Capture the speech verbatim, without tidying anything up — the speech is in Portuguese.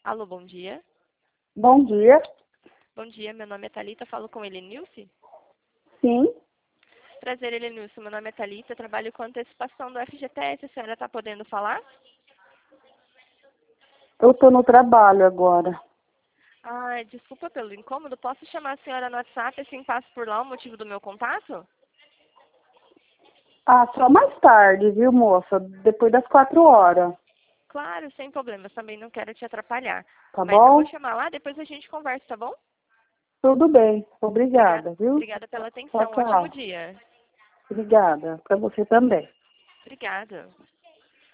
Alô, bom dia. Bom dia. Bom dia, meu nome é Thalita, falo com Elenilce. Sim, Prazer, Elenilce, meu nome é Thalita, trabalho com antecipação do F G T S, a senhora está podendo falar? eu estou no trabalho agora. Ah, desculpa pelo incômodo, posso chamar a senhora no WhatsApp, assim passo por lá o motivo do meu contato? Ah, só mais tarde, viu, moça? Depois das quatro horas, Claro, sem problemas, também não quero te atrapalhar. tá Mas eu vou bom? chamar lá, depois a gente conversa, tá bom? Tudo bem. Obrigada, Obrigada, viu? obrigada pela Tchau, atenção, ótimo tchau. dia. Obrigada. Para você também. Obrigada.